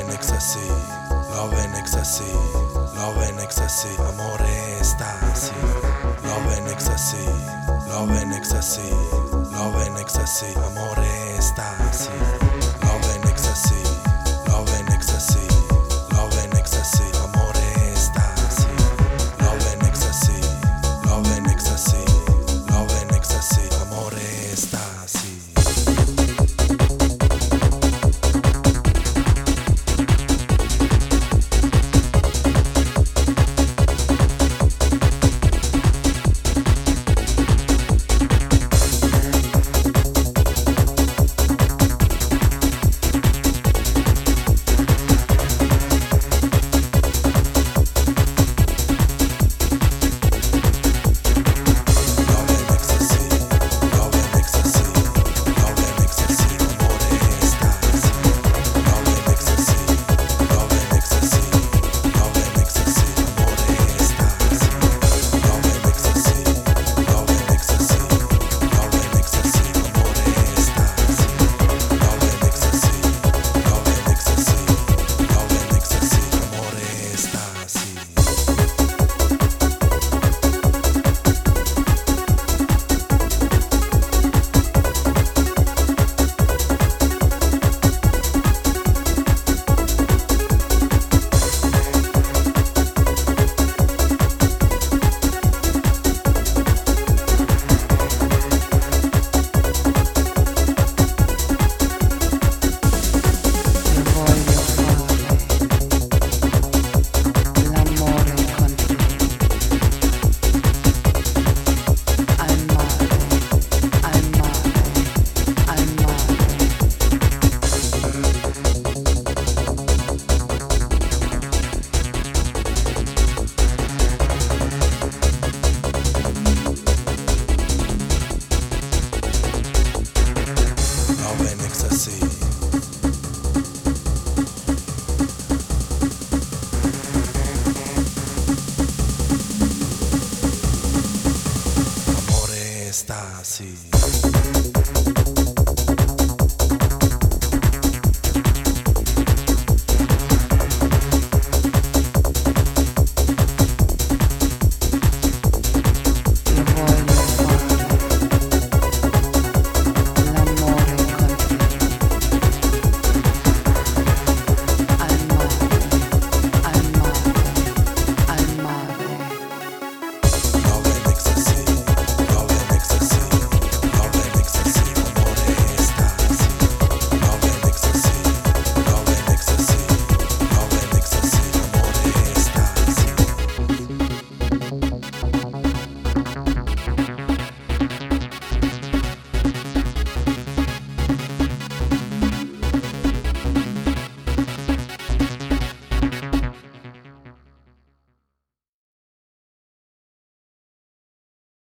in ecstasy, love in ecstasy, love in ecstasy, amore estasi. Love in ecstasy, love in ecstasy, love in ecstasy, amore estasi. Love in ecstasy, love in ecstasy, love in ecstasy, amore estasi. Love in ecstasy, love in ecstasy, love in ecstasy, amore estasi. Amore estasi.